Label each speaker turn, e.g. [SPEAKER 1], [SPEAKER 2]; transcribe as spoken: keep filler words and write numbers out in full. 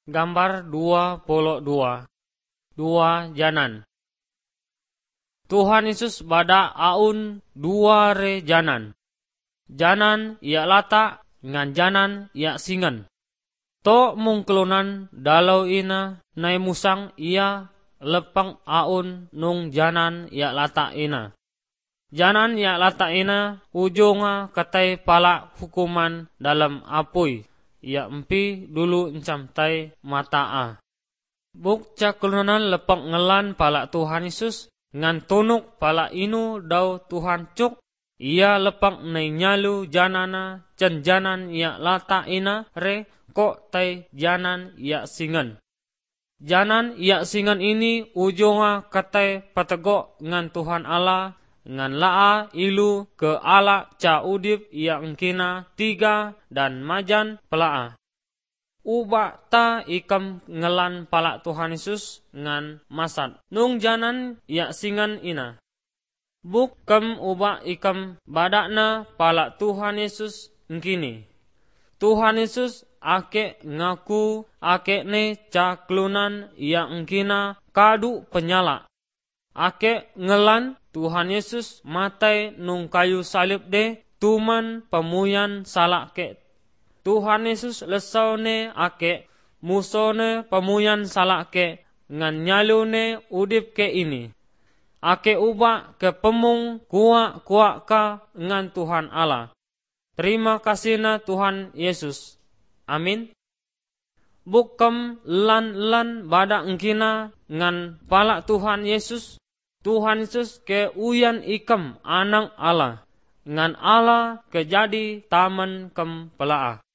[SPEAKER 1] Gambar dua puluh dua. Dua janan. Tuhan Yesus bada aun dua re janan. Janan ia lata ngan janan ia singan. To mungkelunan dalau ina nai musang ia lepang aun nung janan ia lata ina. Janan ia lata ina ujunga katai pala hukuman dalam apui. Ia empi dulu encam tai mataa. Buk cakulunan lepang ngelan pala Tuhan Yesus ngan tunuk pala inu dau Tuhan cuk. Ia lepang nai nyalu janana can janan ia lata ina re kok tai janan ia singan. Janan ia singan ini ujunga katai pategok ngan Tuhan Allah ngan laa ilu ke ala ca udip ia engkina tiga dan majan pelaa. Uba ta ikam ngelan pala Tuhan Yesus ngan masat. Nung janan ia singan ina. Buk kem uba ikam badakna pala Tuhan Yesus engkini. Tuhan Yesus ake ngaku ake ne caklunan ia engkina kadu penyala. Ake ngelan Tuhan Yesus matai nung kayu salib de tuman pemuyan salak ke. Tuhan Yesus lesau ne ake musone pemuyan salak ke ngan nyalu ne udip ke ini. Ake ubah ke pemung kuak kuak ka ngan Tuhan Allah. Terima kasih na Tuhan Yesus. Amin. Bukem lan lan bada engkina ngan pala Tuhan Yesus. Tuhan Yesus ke uyan ikam anang Allah. Ngan Allah kejadi taman kem pelaa.